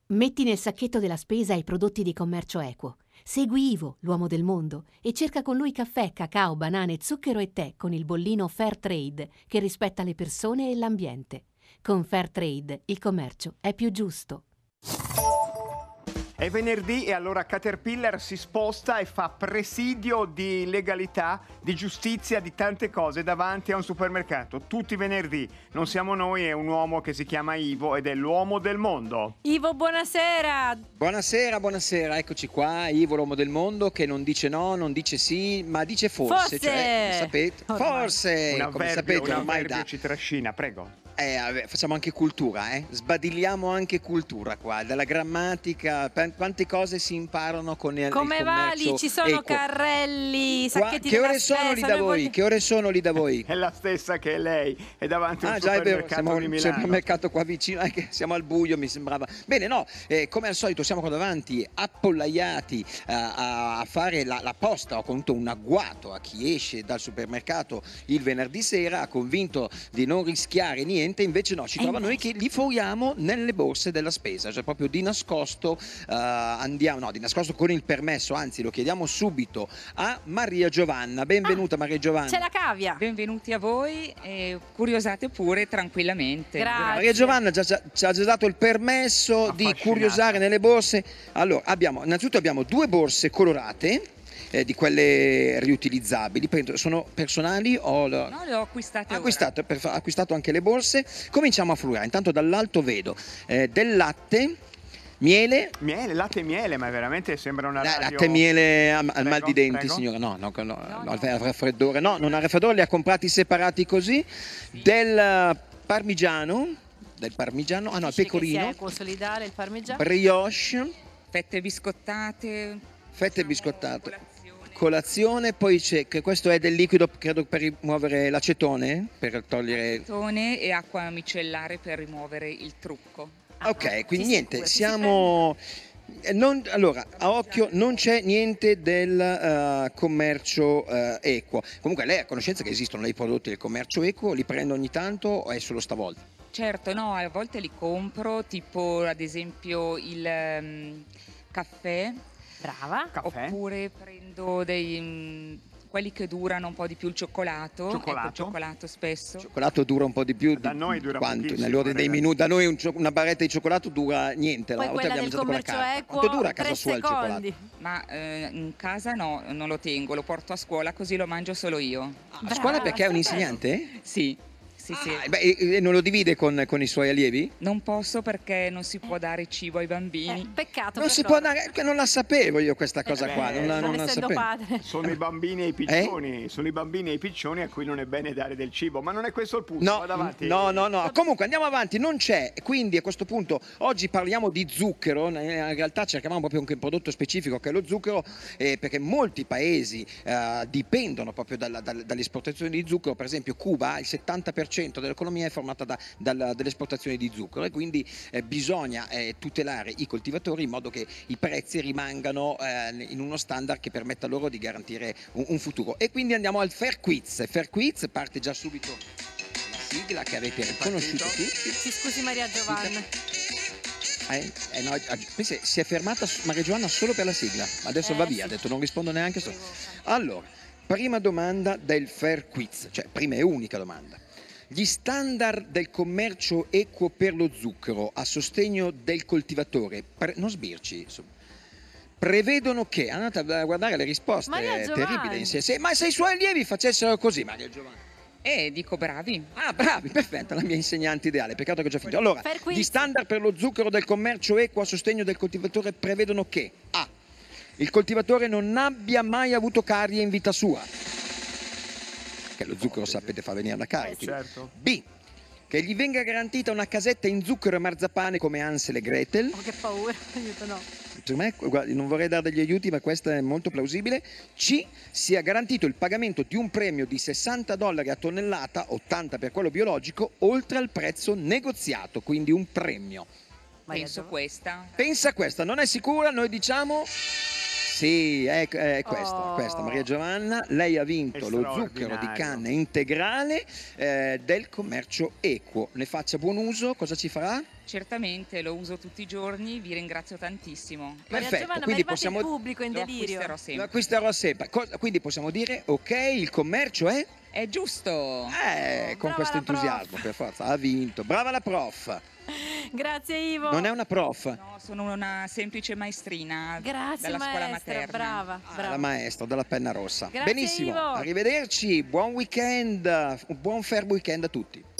Metti nel sacchetto della spesa i prodotti di commercio equo. Segui Ivo, l'uomo del mondo, e cerca con lui caffè, cacao, banane, zucchero e tè con il bollino Fairtrade che rispetta le persone e l'ambiente. Con Fairtrade il commercio è più giusto. È venerdì e allora Caterpillar si sposta e fa presidio di legalità, di giustizia, di tante cose davanti a un supermercato. Tutti i venerdì. Non siamo noi, è un uomo che si chiama Ivo ed è l'uomo del mondo. Ivo, buonasera! Buonasera, buonasera, eccoci qua, Ivo, l'uomo del mondo, che non dice no, non dice sì, ma dice forse. Cioè, sapete? Forse, come sapete, ormai ci trascina, prego. Facciamo anche cultura, sbadigliamo anche cultura qua, dalla grammatica, quante cose si imparano con il come va lì? Ci sono carrelli, sacchetti che della ore sono lì da voi? Che ore sono lì da voi? È la stessa che lei, è davanti a un già, supermercato è vero, siamo di un Milano. supermercato qua vicino, anche siamo al buio, mi sembrava. Bene, no, come al solito siamo qua davanti appollaiati a fare la posta, ho conto un agguato a chi esce dal supermercato il venerdì sera, convinto di non rischiare niente. Invece no, ci trova noi che li foriamo nelle borse della spesa, cioè proprio di nascosto di nascosto con il permesso, anzi lo chiediamo subito a Maria Giovanna. Benvenuta Maria Giovanna. C'è la cavia. Benvenuti a voi e curiosate pure tranquillamente. Grazie. Maria Giovanna ci ha già dato il permesso di curiosare nelle borse. Allora, innanzitutto abbiamo due borse colorate. Di quelle riutilizzabili, sono personali o no, le ho acquistate acquistato anche le borse. Cominciamo a fruire. Intanto dall'alto vedo del latte, miele, latte e miele, ma veramente sembra una radio... latte e miele al mal di denti, signora. No, al raffreddore, no, non ha raffreddore, li ha comprati separati così. Del parmigiano, il pecorino, equo, solidale, il parmigiano, brioche, fette biscottate, colazione, poi c'è che questo è del liquido, credo, per rimuovere l'acetone, per togliere acetone e acqua micellare per rimuovere il trucco. Ok, quindi niente, siamo allora, a occhio non c'è niente del commercio equo. Comunque lei è a conoscenza che esistono dei prodotti del commercio equo, li prende ogni tanto o è solo stavolta? Certo, no, a volte li compro, tipo ad esempio il caffè. Brava. Caffè. Oppure prendo quelli che durano un po' di più, il cioccolato. Ecco, il cioccolato spesso. Il cioccolato dura un po' di più. Da noi dura quanto? Nell'ordine dei minuti. Da noi una barretta di cioccolato dura niente. Poi quella del commercio equo, quanto dura a casa sua il cioccolato? Ma in casa no, non lo tengo, lo porto a scuola così lo mangio solo io. A scuola perché è un insegnante? Sì. Sì. E non lo divide con i suoi allievi? Non posso perché non si può dare cibo ai bambini. Peccato. Non si può dare, non la sapevo io questa cosa qua. Non la essendo sapevo. padre. Sono i bambini e i piccioni, sono i bambini e i piccioni a cui non è bene dare del cibo, ma non è questo il punto. No, Vado avanti. no. Comunque andiamo avanti, non c'è. Quindi a questo punto oggi parliamo di zucchero. In realtà cercavamo proprio anche un prodotto specifico che è lo zucchero, perché molti paesi dipendono proprio dall'esportazione di zucchero. Per esempio Cuba, il 70% dell'economia è formata dalle esportazioni di zucchero e quindi bisogna tutelare i coltivatori in modo che i prezzi rimangano in uno standard che permetta loro di garantire un futuro. E quindi andiamo al Fair Quiz. Fair Quiz parte già subito la sigla che avete riconosciuto tutti. Ci scusi Maria Giovanna. No, si è fermata Maria Giovanna solo per la sigla, adesso va via, ha detto non rispondo neanche. Allora, prima domanda del Fair Quiz, cioè prima e unica domanda. Gli standard del commercio equo per lo zucchero a sostegno del coltivatore, non sbirci, insomma, prevedono che, andate a guardare le risposte, è terribile, ma se i suoi allievi facessero così, Maria Giovanna. Dico bravi. Bravi, perfetta, la mia insegnante ideale, peccato che ho già finito. Allora, gli standard per lo zucchero del commercio equo a sostegno del coltivatore prevedono che A. Il coltivatore non abbia mai avuto carie in vita sua, che lo zucchero sapete fa venire la carie. Certo. B. Che gli venga garantita una casetta in zucchero e marzapane come Hansel e Gretel. Oh, che paura, aiuto, no. Per me, guardi, non vorrei dare degli aiuti, ma questa è molto plausibile. C. Sia garantito il pagamento di un premio di $60 a tonnellata, 80 per quello biologico, oltre al prezzo negoziato, quindi un premio. Penso questa. Pensa questa, non è sicura, noi diciamo... Sì, è questa, Maria Giovanna, lei ha vinto lo zucchero di canna integrale del commercio equo. Ne faccia buon uso, cosa ci farà? Certamente, lo uso tutti i giorni, vi ringrazio tantissimo. Maria Perfetto, Giovanna, ma è quindi arrivato possiamo- il pubblico in Lo delirio. acquisterò Lo sempre. acquisterò sempre. Quindi possiamo dire, ok, il commercio è? È giusto. Con Brava questo la prof. entusiasmo, per forza, ha vinto. Brava la prof. Grazie Ivo. Non è una prof, No, sono una semplice maestrina Grazie dalla scuola maestra, materna. brava, brava. la maestra della penna rossa. Grazie, Benissimo, Ivo. arrivederci, buon weekend, un buon fair weekend a tutti.